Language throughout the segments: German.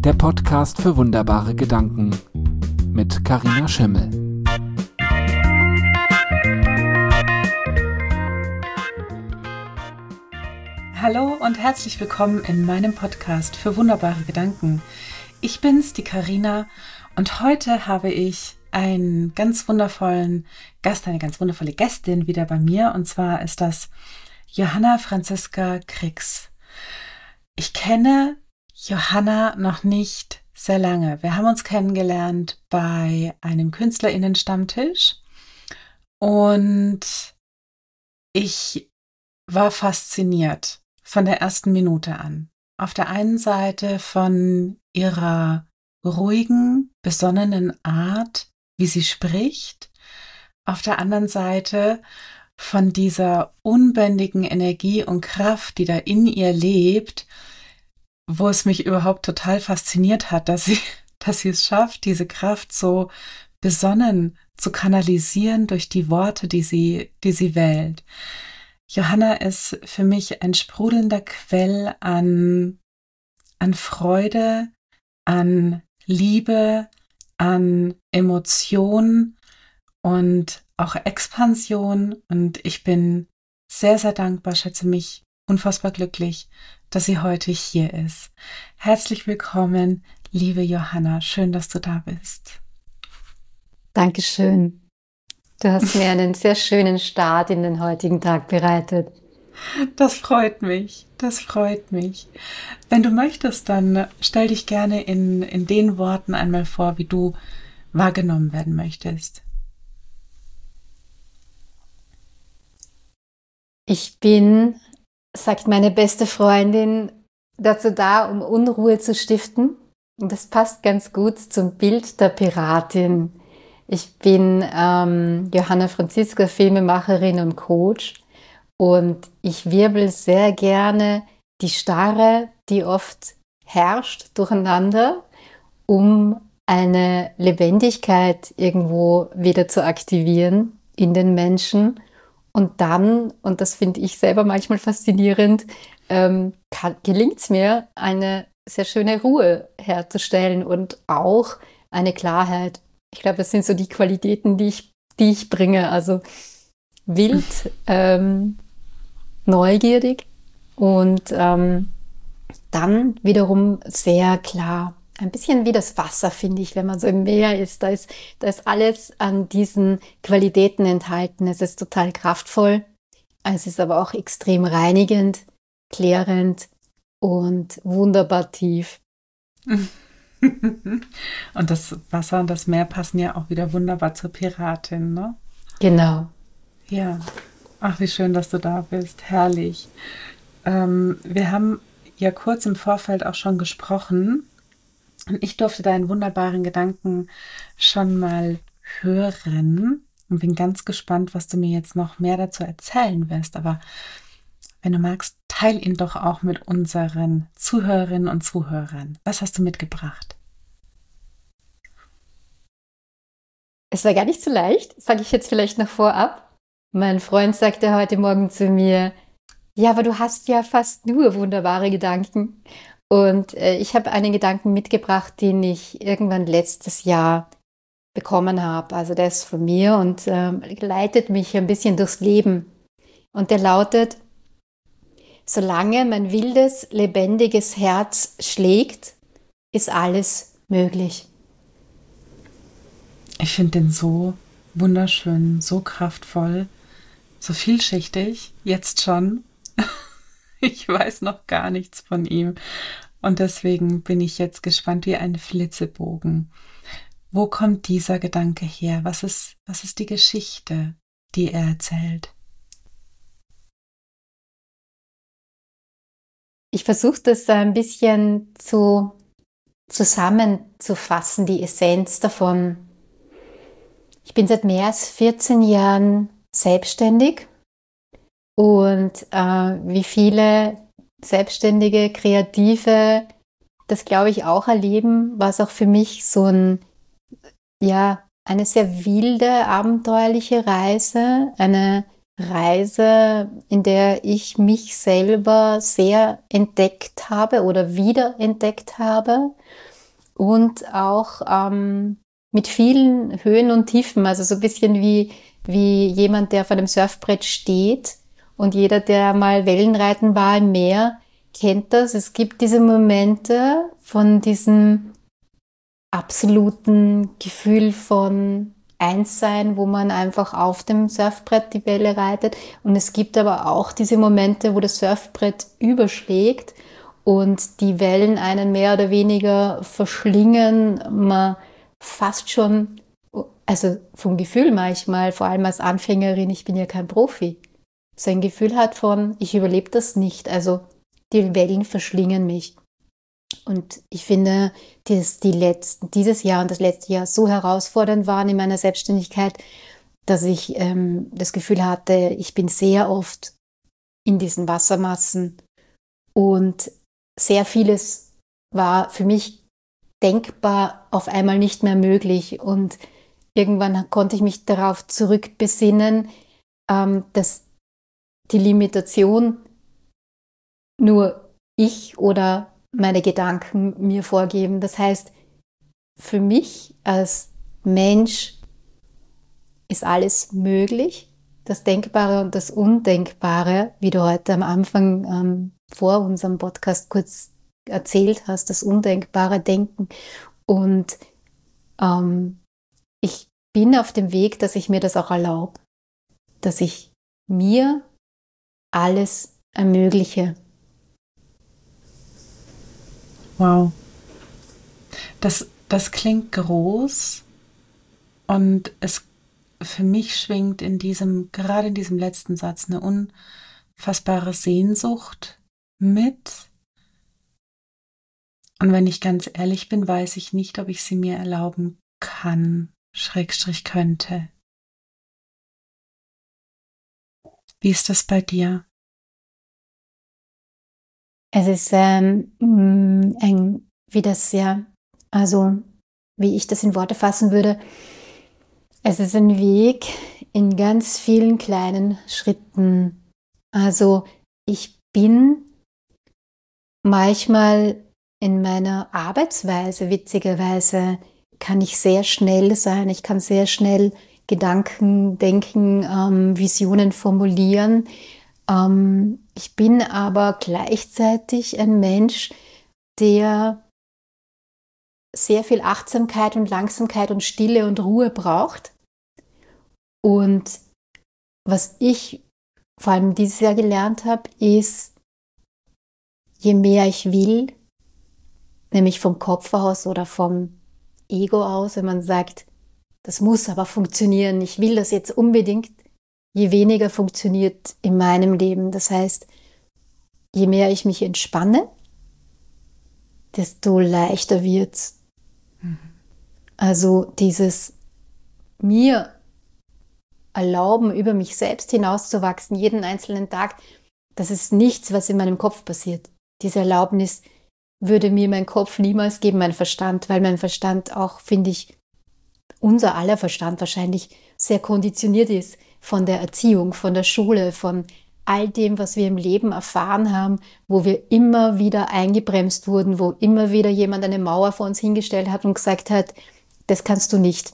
der Podcast für wunderbare Gedanken mit Carina Schimmel. Hallo und herzlich willkommen in meinem Podcast für wunderbare Gedanken. Ich bin's, die Carina, und heute habe ich einen ganz wundervollen Gast, eine ganz wundervolle Gästin wieder bei mir, und zwar ist das Johanna Franziska Krix. Ich kenne Johanna noch nicht sehr lange. Wir haben uns kennengelernt bei einem KünstlerInnen-Stammtisch und ich war fasziniert von der ersten Minute an. Auf der einen Seite von ihrer ruhigen, besonnenen Art, wie sie spricht, auf der anderen Seite von dieser unbändigen Energie und Kraft, die da in ihr lebt, wo es mich überhaupt total fasziniert hat, dass sie es schafft, diese Kraft so besonnen zu kanalisieren durch die Worte, die sie wählt. Johanna ist für mich ein sprudelnder Quell an Freude, an Liebe, an Emotion und auch Expansion, und ich bin sehr, sehr dankbar, schätze mich unfassbar glücklich, dass sie heute hier ist. Herzlich willkommen, liebe Johanna. Schön, dass du da bist. Dankeschön. Du hast mir einen sehr schönen Start in den heutigen Tag bereitet. Das freut mich. Das freut mich. Wenn du möchtest, dann stell dich gerne in den Worten einmal vor, wie du wahrgenommen werden möchtest. Ich bin, sagt meine beste Freundin, dazu da, um Unruhe zu stiften. Und das passt ganz gut zum Bild der Piratin. Ich bin Johanna Franziska, Filmemacherin und Coach, und ich wirbel sehr gerne die Starre, die oft herrscht, durcheinander, um eine Lebendigkeit irgendwo wieder zu aktivieren in den Menschen. Und dann, und das finde ich selber manchmal faszinierend, gelingt es mir, eine sehr schöne Ruhe herzustellen und auch eine Klarheit. Ich glaube, das sind so die Qualitäten, die ich bringe. Also wild, neugierig und dann wiederum sehr klar. Ein bisschen wie das Wasser, finde ich, wenn man so im Meer ist. Da ist alles an diesen Qualitäten enthalten. Es ist total kraftvoll. Es ist aber auch extrem reinigend, klärend und wunderbar tief. Und das Wasser und das Meer passen ja auch wieder wunderbar zur Piratin, ne? Genau. Ja. Ach, wie schön, dass du da bist. Herrlich. Wir haben ja kurz im Vorfeld auch schon gesprochen. Und ich durfte deinen wunderbaren Gedanken schon mal hören und bin ganz gespannt, was du mir jetzt noch mehr dazu erzählen wirst. Aber wenn du magst, teil ihn doch auch mit unseren Zuhörerinnen und Zuhörern. Was hast du mitgebracht? Es war gar nicht so leicht, sage ich jetzt vielleicht noch vorab. Mein Freund sagte heute Morgen zu mir, ja, aber du hast ja fast nur wunderbare Gedanken. Und ich habe einen Gedanken mitgebracht, den ich irgendwann letztes Jahr bekommen habe. Also der ist von mir und leitet mich ein bisschen durchs Leben. Und der lautet: Solange mein wildes, lebendiges Herz schlägt, ist alles möglich. Ich finde den so wunderschön, so kraftvoll, so vielschichtig, jetzt schon. Ich weiß noch gar nichts von ihm. Und deswegen bin ich jetzt gespannt wie ein Flitzebogen. Wo kommt dieser Gedanke her? Was ist die Geschichte, die er erzählt? Ich versuche das ein bisschen zusammenzufassen, die Essenz davon. Ich bin seit mehr als 14 Jahren selbstständig. Und wie viele Selbstständige, Kreative das, glaube ich, auch erleben, war es auch für mich so eine sehr wilde, abenteuerliche Reise, eine Reise, in der ich mich selber sehr entdeckt habe oder wiederentdeckt habe und auch mit vielen Höhen und Tiefen, also so ein bisschen wie jemand, der vor dem Surfbrett steht, und jeder, der mal Wellenreiten war im Meer, kennt das. Es gibt diese Momente von diesem absoluten Gefühl von Einssein, wo man einfach auf dem Surfbrett die Welle reitet. Und es gibt aber auch diese Momente, wo das Surfbrett überschlägt und die Wellen einen mehr oder weniger verschlingen. Man fast schon, also vom Gefühl manchmal, vor allem als Anfängerin, ich bin ja kein Profi, so ein Gefühl hat von, ich überlebe das nicht. Also die Wellen verschlingen mich. Und ich finde, dass dieses Jahr und das letzte Jahr so herausfordernd waren in meiner Selbstständigkeit, dass ich das Gefühl hatte, ich bin sehr oft in diesen Wassermassen und sehr vieles war für mich denkbar auf einmal nicht mehr möglich. Und irgendwann konnte ich mich darauf zurückbesinnen, dass die Limitation nur ich oder meine Gedanken mir vorgeben. Das heißt, für mich als Mensch ist alles möglich. Das Denkbare und das Undenkbare, wie du heute am Anfang vor unserem Podcast kurz erzählt hast, das undenkbare Denken. Und ich bin auf dem Weg, dass ich mir das auch erlaube, dass ich mir alles ermögliche. Wow. Das klingt groß und es für mich schwingt gerade in diesem letzten Satz eine unfassbare Sehnsucht mit. Und wenn ich ganz ehrlich bin, weiß ich nicht, ob ich sie mir erlauben kann, / könnte. Wie ist das bei dir? Es ist also wie ich das in Worte fassen würde, es ist ein Weg in ganz vielen kleinen Schritten. Also ich bin manchmal in meiner Arbeitsweise, witzigerweise, kann ich sehr schnell sein. Ich kann sehr schnell Gedanken denken, Visionen formulieren. Ich bin aber gleichzeitig ein Mensch, der sehr viel Achtsamkeit und Langsamkeit und Stille und Ruhe braucht. Und was ich vor allem dieses Jahr gelernt habe, ist, je mehr ich will, nämlich vom Kopf aus oder vom Ego aus, wenn man sagt, das muss aber funktionieren, ich will das jetzt unbedingt, je weniger funktioniert in meinem Leben. Das heißt, je mehr ich mich entspanne, desto leichter wird's. Also dieses mir erlauben, über mich selbst hinauszuwachsen, jeden einzelnen Tag, das ist nichts, was in meinem Kopf passiert. Diese Erlaubnis würde mir mein Kopf niemals geben, mein Verstand, weil mein Verstand auch, finde ich, unser aller Verstand wahrscheinlich sehr konditioniert ist von der Erziehung, von der Schule, von all dem, was wir im Leben erfahren haben, wo wir immer wieder eingebremst wurden, wo immer wieder jemand eine Mauer vor uns hingestellt hat und gesagt hat, das kannst du nicht,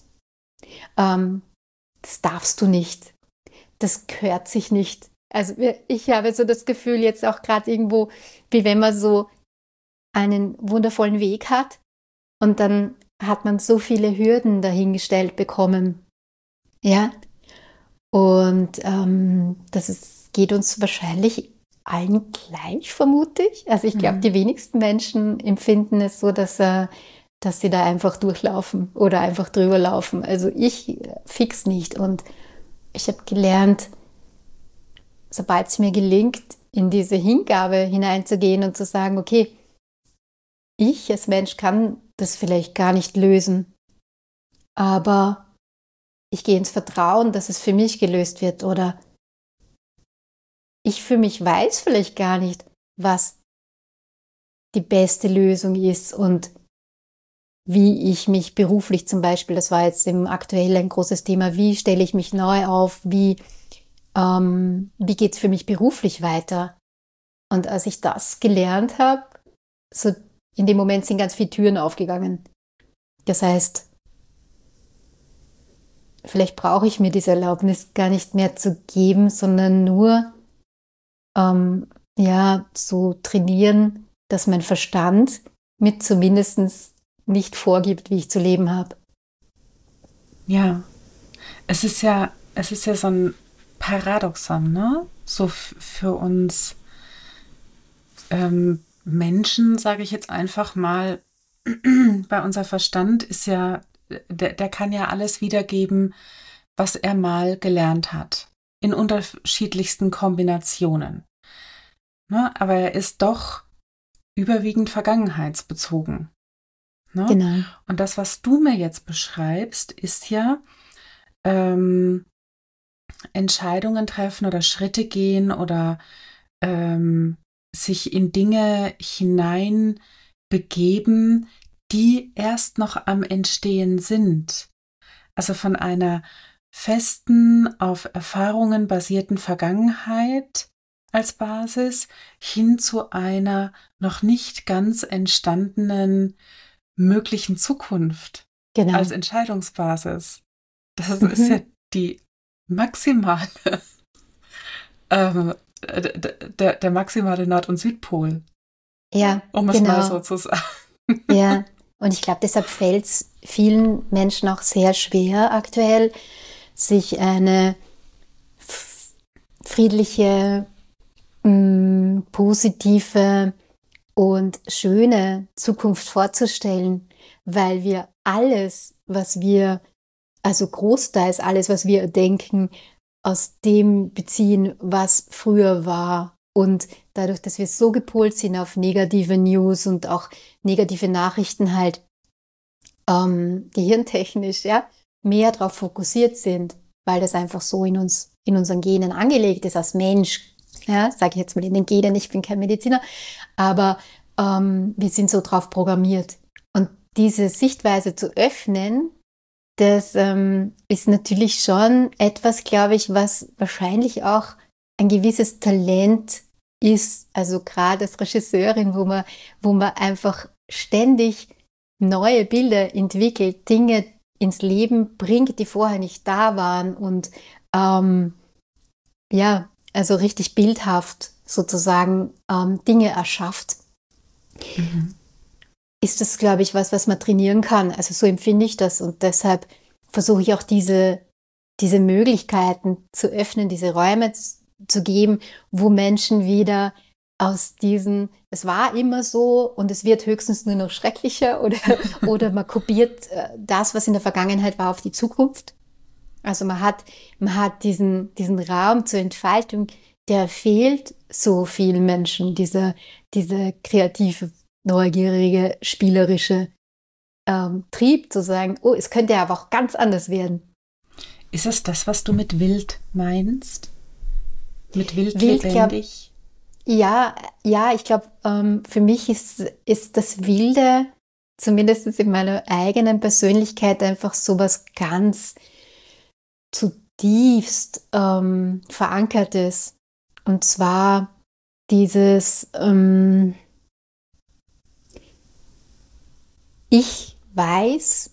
das darfst du nicht, das gehört sich nicht. Also ich habe so das Gefühl jetzt auch gerade irgendwo, wie wenn man so einen wundervollen Weg hat und dann hat man so viele Hürden dahingestellt bekommen. Ja, und geht uns wahrscheinlich allen gleich, vermute ich. Also ich glaube, die wenigsten Menschen empfinden es so, dass sie da einfach durchlaufen oder einfach drüber laufen. Also ich fix nicht. Und ich habe gelernt, sobald es mir gelingt, in diese Hingabe hineinzugehen und zu sagen, okay, ich als Mensch kann das vielleicht gar nicht lösen, aber ich gehe ins Vertrauen, dass es für mich gelöst wird, oder ich für mich weiß vielleicht gar nicht, was die beste Lösung ist und wie ich mich beruflich zum Beispiel, das war jetzt aktuell ein großes Thema, wie stelle ich mich neu auf, wie geht es für mich beruflich weiter? Und als ich das gelernt habe, so in dem Moment sind ganz viele Türen aufgegangen. Das heißt, vielleicht brauche ich mir diese Erlaubnis gar nicht mehr zu geben, sondern nur zu trainieren, dass mein Verstand mir zumindest nicht vorgibt, wie ich zu leben habe. Ja, es ist ja so ein Paradoxon, ne? So für uns Menschen, sage ich jetzt einfach mal, weil unser Verstand ist ja, der kann ja alles wiedergeben, was er mal gelernt hat, in unterschiedlichsten Kombinationen. Ne? Aber er ist doch überwiegend vergangenheitsbezogen. Ne? Genau. Und das, was du mir jetzt beschreibst, ist ja ähm, Entscheidungen treffen oder Schritte gehen oder sich in Dinge hinein begeben, die erst noch am Entstehen sind. Also von einer festen, auf Erfahrungen basierten Vergangenheit als Basis hin zu einer noch nicht ganz entstandenen möglichen Zukunft Genau. als Entscheidungsbasis. Das ist ja die maximale, der maximale Nord- und Südpol, Ja, um es mal so zu sagen. Ja, und ich glaube, deshalb fällt es vielen Menschen auch sehr schwer aktuell, sich eine friedliche, positive und schöne Zukunft vorzustellen, weil wir alles, also großteils alles, was wir denken, aus dem beziehen, was früher war. Und dadurch, dass wir so gepolt sind auf negative News und auch negative Nachrichten halt gehirntechnisch, ja, mehr darauf fokussiert sind, weil das einfach so in unseren Genen angelegt ist als Mensch. Ja, sage ich jetzt mal in den Genen, ich bin kein Mediziner, aber wir sind so drauf programmiert. Und diese Sichtweise zu öffnen, das ist natürlich schon etwas, glaube ich, was wahrscheinlich auch ein gewisses Talent ist, also gerade als Regisseurin, wo man einfach ständig neue Bilder entwickelt, Dinge ins Leben bringt, die vorher nicht da waren und also richtig bildhaft sozusagen Dinge erschafft. Mhm. Ist das, glaube ich, was man trainieren kann. Also so empfinde ich das und deshalb versuche ich auch diese Möglichkeiten zu öffnen, diese Räume zu geben, wo Menschen wieder aus es war immer so und es wird höchstens nur noch schrecklicher oder man kopiert das, was in der Vergangenheit war, auf die Zukunft. Also man hat diesen Raum zur Entfaltung, der fehlt so vielen Menschen, diese kreative, neugierige, spielerische Trieb zu sagen, oh, es könnte ja aber auch ganz anders werden. Ist es das, was du mit wild meinst? Mit wild Wild, lebendig? Ja, ich glaube, für mich ist das Wilde, zumindest in meiner eigenen Persönlichkeit, einfach sowas ganz zutiefst Verankertes. Und zwar dieses ich weiß,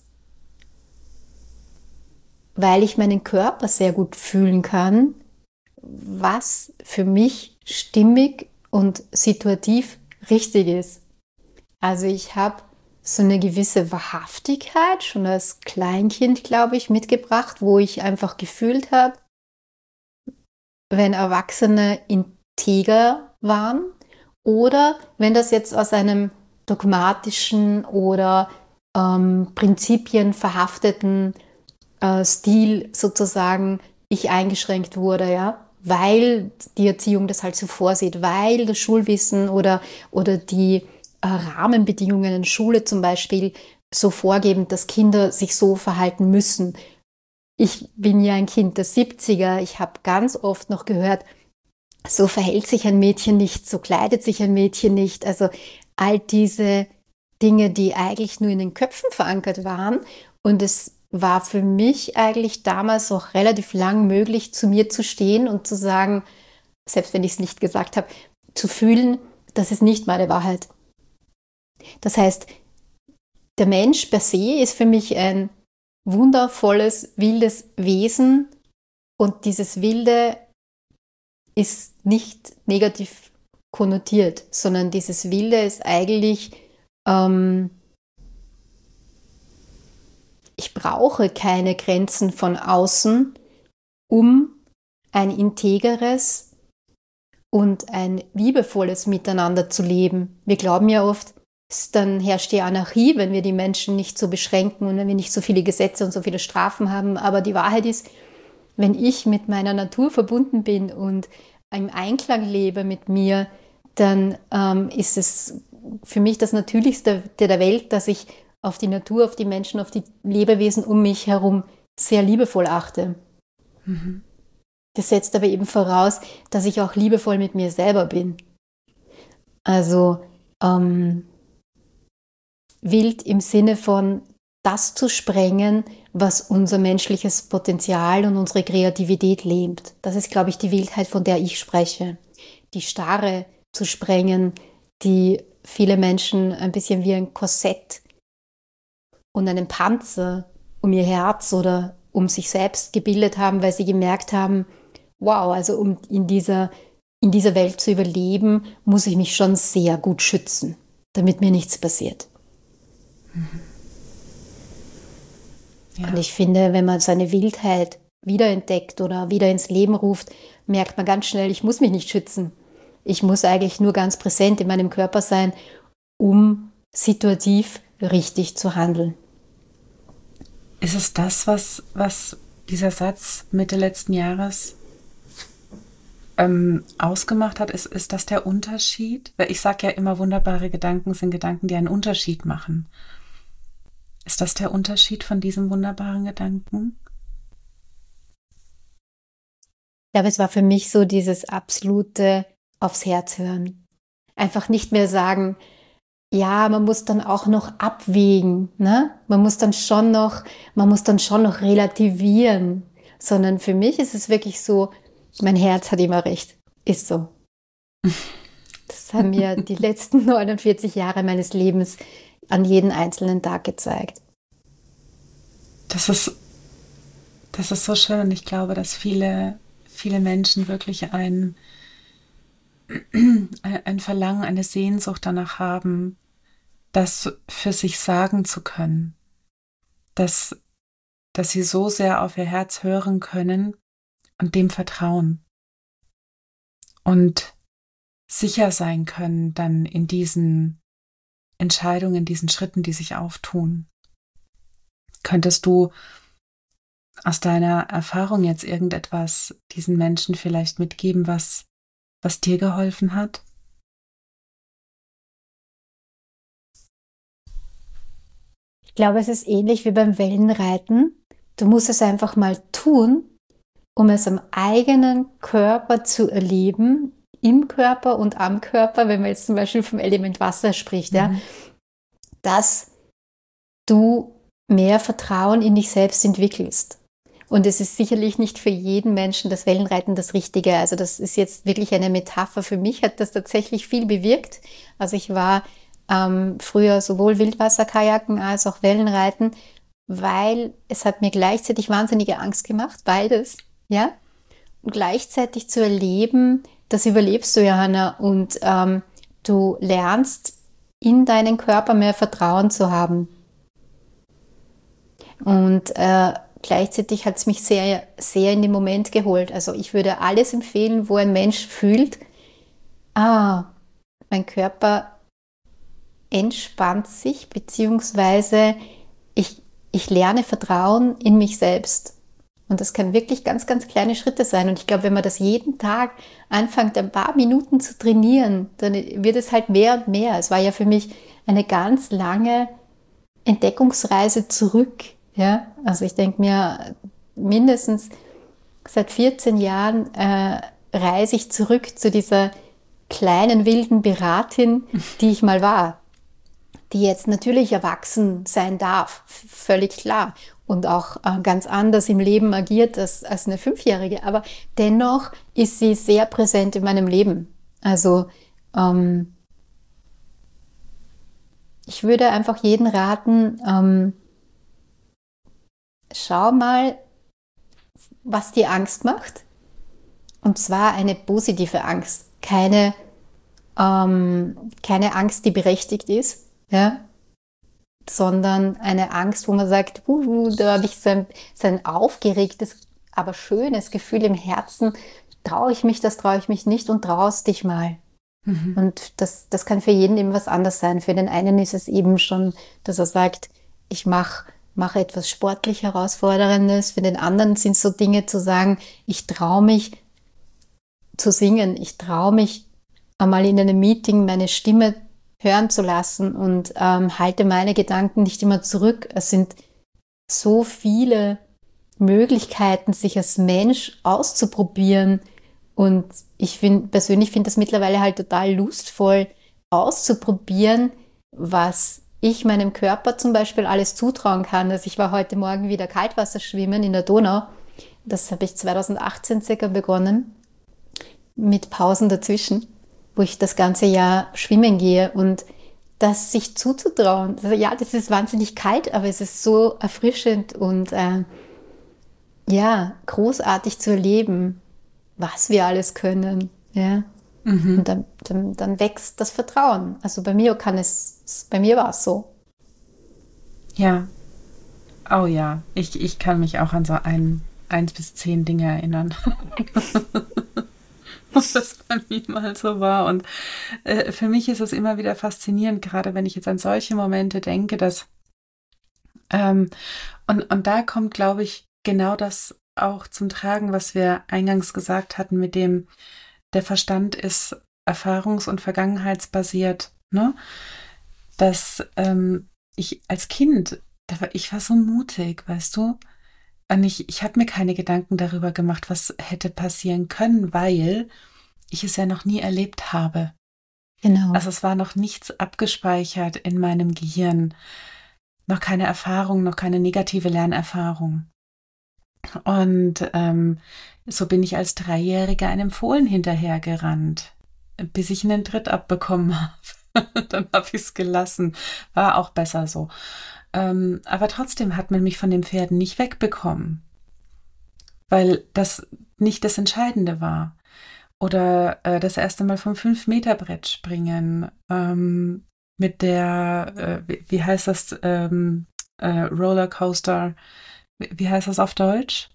weil ich meinen Körper sehr gut fühlen kann, was für mich stimmig und situativ richtig ist. Also ich habe so eine gewisse Wahrhaftigkeit schon als Kleinkind, glaube ich, mitgebracht, wo ich einfach gefühlt habe, wenn Erwachsene integer waren oder wenn das jetzt aus einem dogmatischen oder Prinzipien verhafteten Stil sozusagen ich eingeschränkt wurde, ja, weil die Erziehung das halt so vorsieht, weil das Schulwissen oder die Rahmenbedingungen in Schule zum Beispiel so vorgeben, dass Kinder sich so verhalten müssen. Ich bin ja ein Kind der 70er, ich habe ganz oft noch gehört, so verhält sich ein Mädchen nicht, so kleidet sich ein Mädchen nicht. Also all diese Dinge, die eigentlich nur in den Köpfen verankert waren. Und es war für mich eigentlich damals auch relativ lang möglich, zu mir zu stehen und zu sagen, selbst wenn ich es nicht gesagt habe, zu fühlen, das ist nicht meine Wahrheit. Das heißt, der Mensch per se ist für mich ein wundervolles, wildes Wesen und dieses Wilde ist nicht negativ konnotiert, sondern dieses Wilde ist eigentlich, ich brauche keine Grenzen von außen, um ein integeres und ein liebevolles Miteinander zu leben. Wir glauben ja oft, dann herrscht die Anarchie, wenn wir die Menschen nicht so beschränken und wenn wir nicht so viele Gesetze und so viele Strafen haben. Aber die Wahrheit ist, wenn ich mit meiner Natur verbunden bin und im Einklang lebe mit mir, dann ist es für mich das Natürlichste der Welt, dass ich auf die Natur, auf die Menschen, auf die Lebewesen um mich herum sehr liebevoll achte. Mhm. Das setzt aber eben voraus, dass ich auch liebevoll mit mir selber bin. Also wild im Sinne von das zu sprengen, was unser menschliches Potenzial und unsere Kreativität lähmt. Das ist, glaube ich, die Wildheit, von der ich spreche. Die Starre zu sprengen, die viele Menschen ein bisschen wie ein Korsett und einen Panzer um ihr Herz oder um sich selbst gebildet haben, weil sie gemerkt haben, wow, also um in dieser Welt zu überleben, muss ich mich schon sehr gut schützen, damit mir nichts passiert. Mhm. Ja. Und ich finde, wenn man seine Wildheit wiederentdeckt oder wieder ins Leben ruft, merkt man ganz schnell, ich muss mich nicht schützen. Ich muss eigentlich nur ganz präsent in meinem Körper sein, um situativ richtig zu handeln. Ist es das, was dieser Satz Mitte letzten Jahres ausgemacht hat? Ist das der Unterschied? Weil ich sage ja immer, wunderbare Gedanken sind Gedanken, die einen Unterschied machen. Ist das der Unterschied von diesem wunderbaren Gedanken? Ich glaube, es war für mich so dieses absolute aufs Herz hören. Einfach nicht mehr sagen, ja, man muss dann auch noch abwägen, ne? Man muss dann schon noch relativieren. Sondern für mich ist es wirklich so, mein Herz hat immer recht. Ist so. Das haben mir die letzten 49 Jahre meines Lebens an jeden einzelnen Tag gezeigt. Das ist so schön und ich glaube, dass viele Menschen wirklich ein Verlangen, eine Sehnsucht danach haben, das für sich sagen zu können, dass sie so sehr auf ihr Herz hören können und dem vertrauen und sicher sein können dann in diesen Entscheidungen, in diesen Schritten, die sich auftun. Könntest du aus deiner Erfahrung jetzt irgendetwas diesen Menschen vielleicht mitgeben, was dir geholfen hat? Ich glaube, es ist ähnlich wie beim Wellenreiten. Du musst es einfach mal tun, um es am eigenen Körper zu erleben, im Körper und am Körper, wenn man jetzt zum Beispiel vom Element Wasser spricht, ja, dass du mehr Vertrauen in dich selbst entwickelst. Und es ist sicherlich nicht für jeden Menschen das Wellenreiten das Richtige. Also das ist jetzt wirklich eine Metapher. Für mich hat das tatsächlich viel bewirkt. Also ich war früher sowohl Wildwasser-Kajaken als auch Wellenreiten, weil es hat mir gleichzeitig wahnsinnige Angst gemacht, beides. Ja? Und gleichzeitig zu erleben, das überlebst du, Johanna, und du lernst in deinen Körper mehr Vertrauen zu haben. Und gleichzeitig hat es mich sehr, sehr in den Moment geholt. Also ich würde alles empfehlen, wo ein Mensch fühlt, mein Körper entspannt sich, beziehungsweise ich lerne Vertrauen in mich selbst. Und das kann wirklich ganz, ganz kleine Schritte sein. Und ich glaube, wenn man das jeden Tag anfängt, ein paar Minuten zu trainieren, dann wird es halt mehr und mehr. Es war ja für mich eine ganz lange Entdeckungsreise zurück. Ja? Also ich denke mir, mindestens seit 14 Jahren reise ich zurück zu dieser kleinen, wilden Piratin, die ich mal war. Die jetzt natürlich erwachsen sein darf, völlig klar. Und auch ganz anders im Leben agiert als eine 5-Jährige. Aber dennoch ist sie sehr präsent in meinem Leben. Also ich würde einfach jeden raten, schau mal, was dir Angst macht. Und zwar eine positive Angst. Keine Angst, die berechtigt ist, ja, sondern eine Angst, wo man sagt, da habe ich so ein aufgeregtes, aber schönes Gefühl im Herzen. Traue ich mich das, traue ich mich nicht und traust dich mal. Und das kann für jeden eben was anderes sein. Für den einen ist es eben schon, dass er sagt, ich mache etwas sportlich Herausforderndes. Für den anderen sind es so Dinge zu sagen, ich traue mich zu singen, ich traue mich einmal in einem Meeting meine Stimme hören zu lassen und halte meine Gedanken nicht immer zurück. Es sind so viele Möglichkeiten, sich als Mensch auszuprobieren. Und ich persönlich finde das mittlerweile halt total lustvoll auszuprobieren, was ich meinem Körper zum Beispiel alles zutrauen kann. Also ich war heute Morgen wieder Kaltwasserschwimmen in der Donau. Das habe ich 2018 circa begonnen, mit Pausen dazwischen, wo ich das ganze Jahr schwimmen gehe und das sich zuzutrauen. Also ja, das ist wahnsinnig kalt, aber es ist so erfrischend und ja, großartig zu erleben, was wir alles können. Ja. Und dann wächst das Vertrauen. Also bei mir war es so. Ja. Oh ja. Ich kann mich auch an so 1 bis 10 Dinge erinnern. Ob das bei mir mal so war. Und für mich ist es immer wieder faszinierend, gerade wenn ich jetzt an solche Momente denke, dass und da kommt, glaube ich, genau das auch zum Tragen, was wir eingangs gesagt hatten, mit dem der Verstand ist erfahrungs- und vergangenheitsbasiert, ne? Dass ich als Kind, ich war so mutig, weißt du? Und ich habe mir keine Gedanken darüber gemacht, was hätte passieren können, weil ich es ja noch nie erlebt habe. Genau. Also es war noch nichts abgespeichert in meinem Gehirn. Noch keine Erfahrung, noch keine negative Lernerfahrung. Und so bin ich als Dreijährige einem Fohlen hinterhergerannt, bis ich einen Tritt abbekommen habe. Dann habe ich es gelassen. War auch besser so. Aber trotzdem hat man mich von den Pferden nicht wegbekommen, weil das nicht das Entscheidende war. Oder das erste Mal vom 5-Meter-Brett springen mit der, wie heißt das, Rollercoaster, wie heißt das auf Deutsch?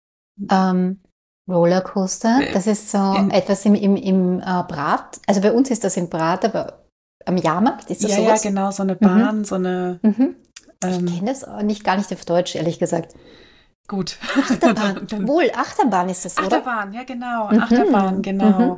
Rollercoaster, das ist so etwas im Brat. Also bei uns ist das im Brat, aber am Jahrmarkt ist das Ja, sowas? ja, genau, so eine Bahn, so eine. Ich kenne das auch gar nicht auf Deutsch, ehrlich gesagt. Gut. Achterbahn, wohl, Achterbahn ist das, oder? Achterbahn, ja, genau. Achterbahn, genau.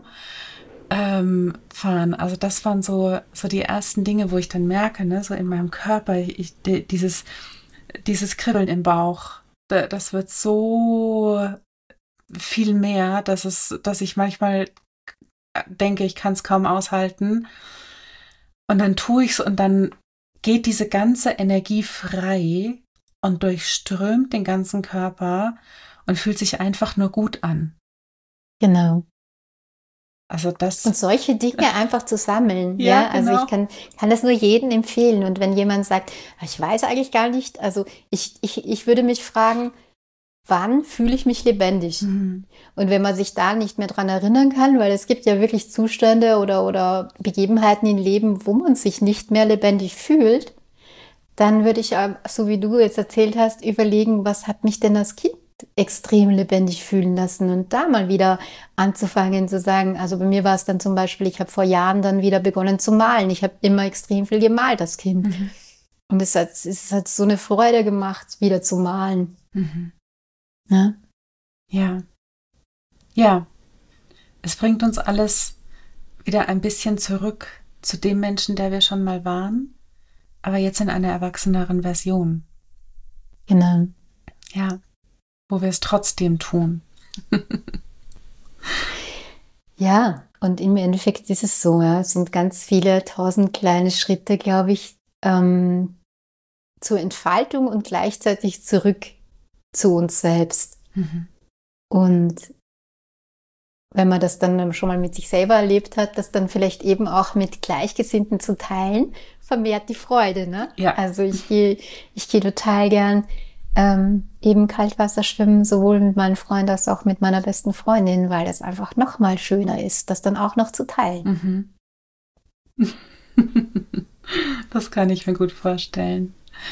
Fahren. Also das waren so die ersten Dinge, wo ich dann merke, ne, so in meinem Körper, dieses Kribbeln im Bauch, das wird so viel mehr, dass ich manchmal denke, ich kann es kaum aushalten. Und dann tue ich es und dann geht diese ganze Energie frei und durchströmt den ganzen Körper und fühlt sich einfach nur gut an. Genau. Also Und solche Dinge einfach zu sammeln. Ja, Ja, also genau. ich kann das nur jedem empfehlen. Und wenn jemand sagt, ich weiß eigentlich gar nicht, also ich würde mich fragen, wann fühle ich mich lebendig? Und wenn man sich da nicht mehr dran erinnern kann, weil es gibt ja wirklich Zustände oder Begebenheiten im Leben, wo man sich nicht mehr lebendig fühlt, dann würde ich, so wie du jetzt erzählt hast, überlegen, was hat mich denn als Kind extrem lebendig fühlen lassen und da mal wieder anzufangen zu sagen, also bei mir war es dann zum Beispiel, ich habe vor Jahren dann wieder begonnen zu malen. Ich habe immer extrem viel gemalt als Kind. Und es hat so eine Freude gemacht, wieder zu malen. Ja? Ja. Ja. Es bringt uns alles wieder ein bisschen zurück zu dem Menschen, der wir schon mal waren, aber jetzt in einer erwachseneren Version. Genau. Ja. Wo wir es trotzdem tun. Ja, und im Endeffekt ist es so, ja, es sind ganz viele 1000 kleine Schritte, glaube ich, zur Entfaltung und gleichzeitig zurück zu uns selbst. Und wenn man das dann schon mal mit sich selber erlebt hat, das dann vielleicht eben auch mit Gleichgesinnten zu teilen, vermehrt die Freude. Ne? Ja. Also ich gehe total gern eben Kaltwasser schwimmen, sowohl mit meinem Freund als auch mit meiner besten Freundin, weil es einfach noch mal schöner ist, das dann auch noch zu teilen. Das kann ich mir gut vorstellen.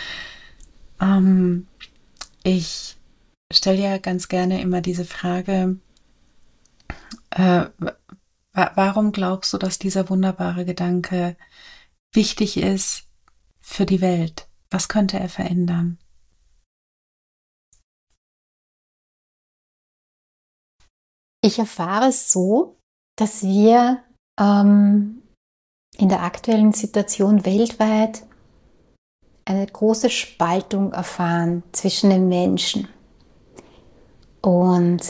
Ich stelle ja ganz gerne immer diese Frage, warum glaubst du, dass dieser wunderbare Gedanke wichtig ist für die Welt? Was könnte er verändern? Ich erfahre es so, dass wir in der aktuellen Situation weltweit eine große Spaltung erfahren zwischen den Menschen. Und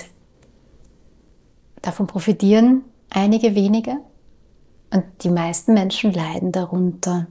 davon profitieren einige wenige und die meisten Menschen leiden darunter.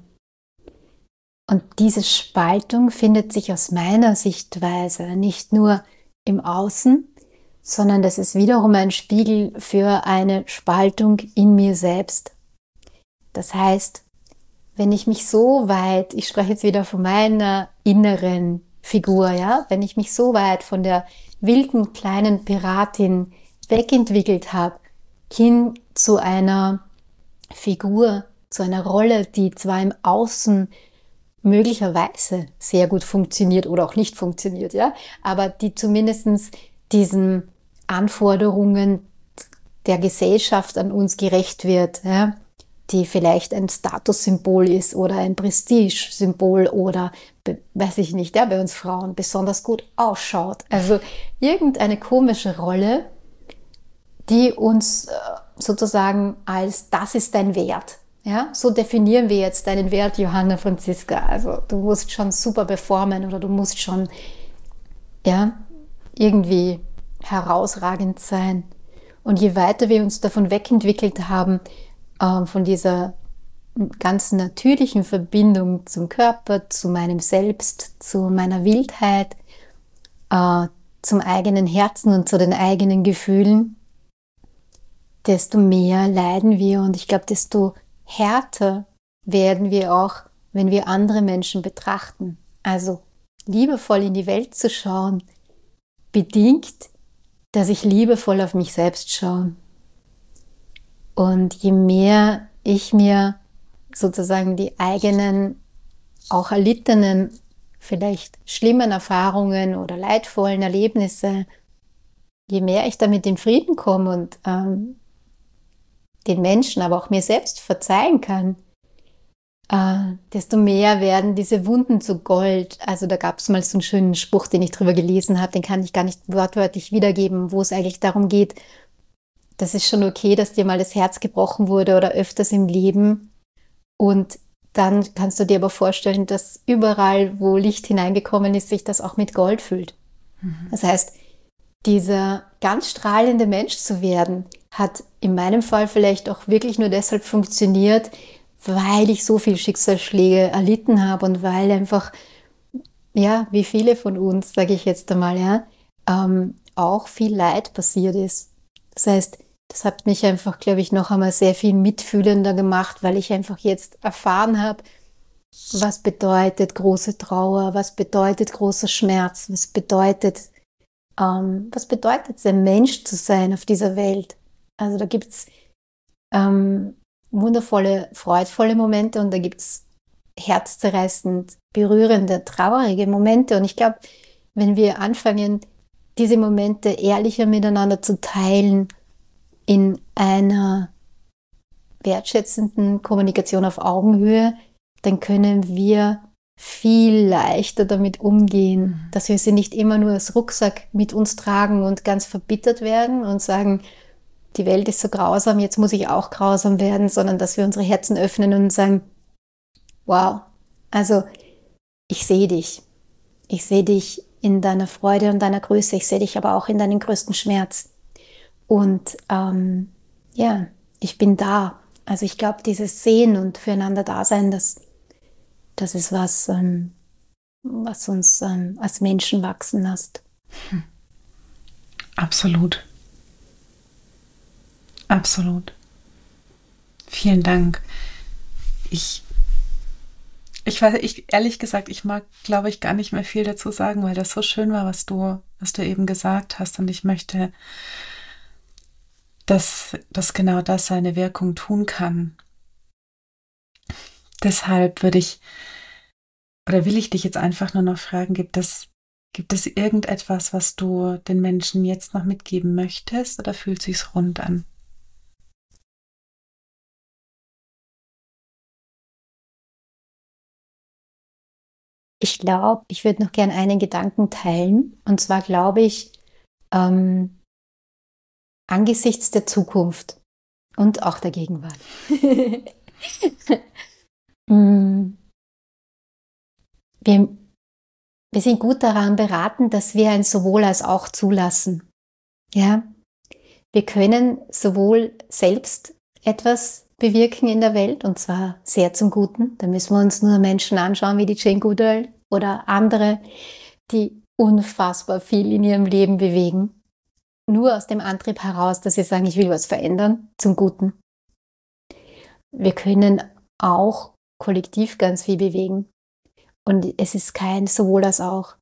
Und diese Spaltung findet sich aus meiner Sichtweise nicht nur im Außen, sondern das ist wiederum ein Spiegel für eine Spaltung in mir selbst. Das heißt, wenn ich mich so weit, ich spreche jetzt wieder von meiner inneren Figur, ja, wenn ich mich so weit von der wilden kleinen Piratin wegentwickelt habe, hin zu einer Figur, zu einer Rolle, die zwar im Außen möglicherweise sehr gut funktioniert oder auch nicht funktioniert, ja, aber die zumindest diesen Anforderungen der Gesellschaft an uns gerecht wird, ja, die vielleicht ein Statussymbol ist oder ein Prestigesymbol oder, weiß ich nicht, ja, bei uns Frauen besonders gut ausschaut. Also irgendeine komische Rolle, die uns sozusagen als das ist dein Wert. Ja, so definieren wir jetzt deinen Wert, Johanna Franziska. Also du musst schon super performen oder du musst schon ja, irgendwie herausragend sein. Und je weiter wir uns davon wegentwickelt haben, von dieser ganz natürlichen Verbindung zum Körper, zu meinem Selbst, zu meiner Wildheit, zum eigenen Herzen und zu den eigenen Gefühlen, desto mehr leiden wir und ich glaube, desto härter werden wir auch, wenn wir andere Menschen betrachten. Also liebevoll in die Welt zu schauen, bedingt, dass ich liebevoll auf mich selbst schaue. Und je mehr ich mir sozusagen die eigenen, auch erlittenen, vielleicht schlimmen Erfahrungen oder leidvollen Erlebnisse, je mehr ich damit in Frieden komme und den Menschen, aber auch mir selbst verzeihen kann, desto mehr werden diese Wunden zu Gold. Also da gab es mal so einen schönen Spruch, den ich drüber gelesen habe, den kann ich gar nicht wortwörtlich wiedergeben, wo es eigentlich darum geht, das ist schon okay, dass dir mal das Herz gebrochen wurde oder öfters im Leben. Und dann kannst du dir aber vorstellen, dass überall, wo Licht hineingekommen ist, sich das auch mit Gold füllt. Das heißt, dieser ganz strahlende Mensch zu werden, hat in meinem Fall vielleicht auch wirklich nur deshalb funktioniert, weil ich so viel Schicksalsschläge erlitten habe und weil einfach, ja, wie viele von uns, sage ich jetzt einmal, ja, auch viel Leid passiert ist. Das heißt, das hat mich einfach, glaube ich, noch einmal sehr viel mitfühlender gemacht, weil ich einfach jetzt erfahren habe, was bedeutet große Trauer, was bedeutet großer Schmerz, was bedeutet es, ein Mensch zu sein auf dieser Welt. Also da gibt es wundervolle, freudvolle Momente und da gibt es herzzerreißend berührende, traurige Momente. Und ich glaube, wenn wir anfangen, diese Momente ehrlicher miteinander zu teilen, in einer wertschätzenden Kommunikation auf Augenhöhe, dann können wir viel leichter damit umgehen, dass wir sie nicht immer nur als Rucksack mit uns tragen und ganz verbittert werden und sagen, die Welt ist so grausam, jetzt muss ich auch grausam werden, sondern dass wir unsere Herzen öffnen und sagen, wow, also ich sehe dich. Ich sehe dich in deiner Freude und deiner Größe, ich sehe dich aber auch in deinem größten Schmerz. Und ja, ich bin da. Also ich glaube, dieses Sehen und füreinander Dasein, das ist was, was uns als Menschen wachsen lässt. Absolut. Absolut. Vielen Dank. Ich weiß, ehrlich gesagt, ich mag, glaube ich, gar nicht mehr viel dazu sagen, weil das so schön war, was du eben gesagt hast. Und ich möchte, dass genau das seine Wirkung tun kann. Deshalb will ich dich jetzt einfach nur noch fragen, gibt es irgendetwas, was du den Menschen jetzt noch mitgeben möchtest, oder fühlt sich's rund an? Ich glaube, ich würde noch gern einen Gedanken teilen. Und zwar glaube ich, angesichts der Zukunft und auch der Gegenwart. Wir sind gut daran beraten, dass wir ein sowohl als auch zulassen. Ja? Wir können sowohl selbst etwas bewirken in der Welt, und zwar sehr zum Guten. Da müssen wir uns nur Menschen anschauen wie die Jane Goodall oder andere, die unfassbar viel in ihrem Leben bewegen. Nur aus dem Antrieb heraus, dass sie sagen, ich will was verändern zum Guten. Wir können auch kollektiv ganz viel bewegen. Und es ist kein sowohl als auch.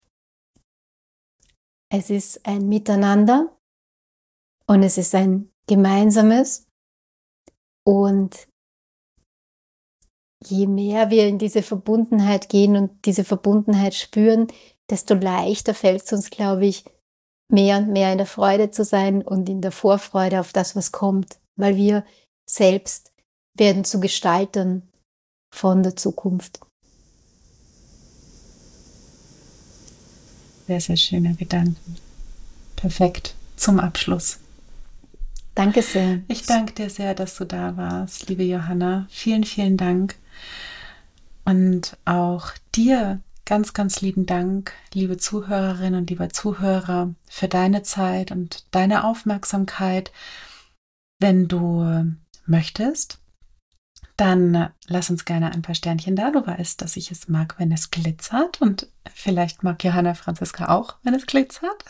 Es ist ein Miteinander und es ist ein gemeinsames. Und je mehr wir in diese Verbundenheit gehen und diese Verbundenheit spüren, desto leichter fällt es uns, glaube ich, mehr und mehr in der Freude zu sein und in der Vorfreude auf das, was kommt. Weil wir selbst werden zu Gestaltern von der Zukunft. Sehr, sehr schöne Gedanken. Perfekt. Zum Abschluss. Danke sehr. Ich danke dir sehr, dass du da warst, liebe Johanna. Vielen, vielen Dank. Und auch dir ganz, ganz lieben Dank, liebe Zuhörerinnen und lieber Zuhörer, für deine Zeit und deine Aufmerksamkeit. Wenn du möchtest, dann lass uns gerne ein paar Sternchen da. Du weißt, dass ich es mag, wenn es glitzert, und vielleicht mag Johanna Franziska auch, wenn es glitzert.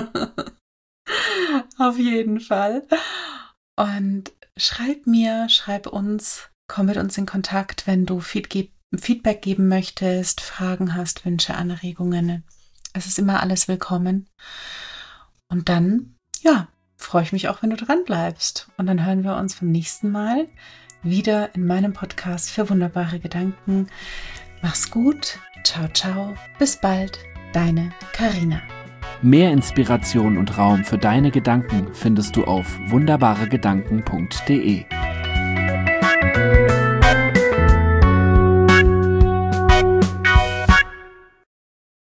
Auf jeden Fall. Und schreib uns, komm mit uns in Kontakt, wenn du Feedback geben möchtest, Fragen hast, Wünsche, Anregungen. Es ist immer alles willkommen. Und dann, freue ich mich auch, wenn du dran bleibst. Und dann hören wir uns beim nächsten Mal wieder in meinem Podcast für wunderbare Gedanken. Mach's gut. Ciao, ciao. Bis bald. Deine Carina. Mehr Inspiration und Raum für deine Gedanken findest du auf wunderbaregedanken.de.